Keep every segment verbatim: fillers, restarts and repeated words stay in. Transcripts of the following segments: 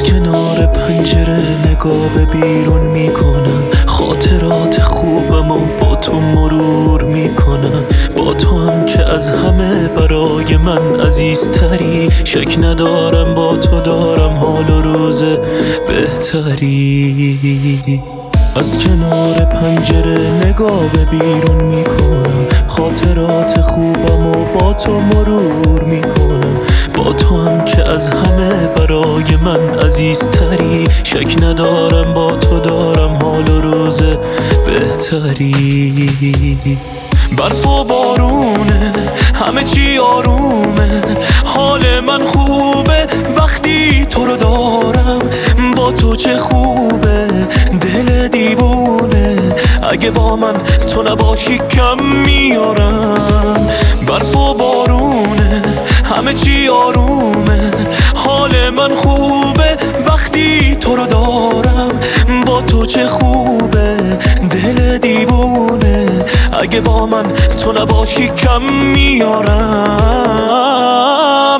کنار پنجره نگاه به بیرون میکنم، خاطرات خوبم و با تو مرور میکنم. با تو هم که از همه برای من عزیزتری، شک ندارم با تو دارم حال و روز بهتری. از کنار پنجره نگاه به بیرون میکنم، خاطرات خوبم و با تو مرور میکنم. با تو هم که از همه برای من عزیزتری، شک ندارم با تو دارم حال و روز بهتری. برف و بارونه همه چی آرومه، حال من خوبه وقتی تو رو دارم. با تو چه خوبه دل دیوونه، اگه با من تو نباشی کم میارم. برف و بارونه همه چی آرومه، حال من خوبه وقتی تو رو دارم. با تو چه خوبه دل دیوونه، اگه با من تو نباشی کم میارم.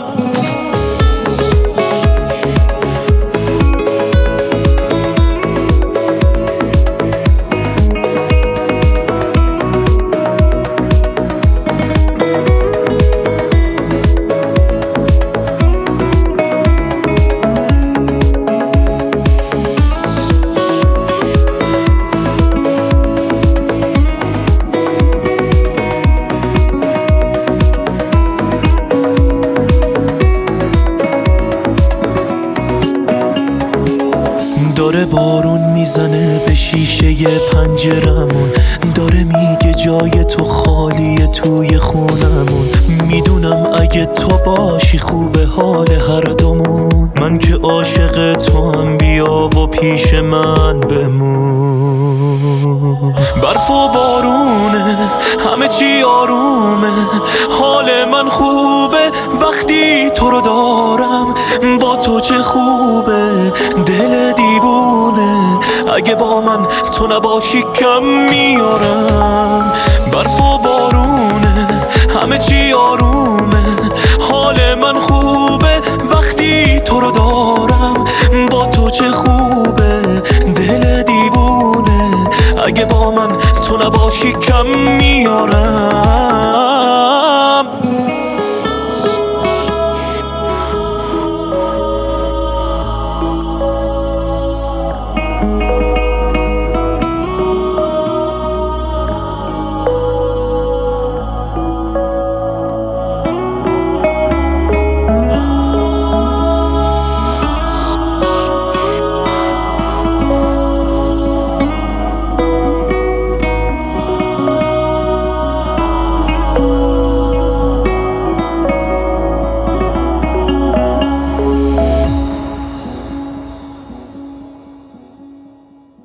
داره بارون میزنه به شیشه پنجرمون، داره میگه جای تو خالیه توی خونمون. میدونم اگه تو باشی خوبه حال هر دومون، من که عاشق تو هم بیا و پیش من بمون. برف و بارونه همه چی آرومه، حال من خوبه وقتی تو رو دارم. با تو چه خوبه دل دیوونه، اگه با من تو نباشی کم میارم. برف و بارونه همه چی آرومه، حال من خوبه وقتی تو رو دارم. با تو چه خوبه دل دیوونه، اگه با من تو نباشی کم میارم.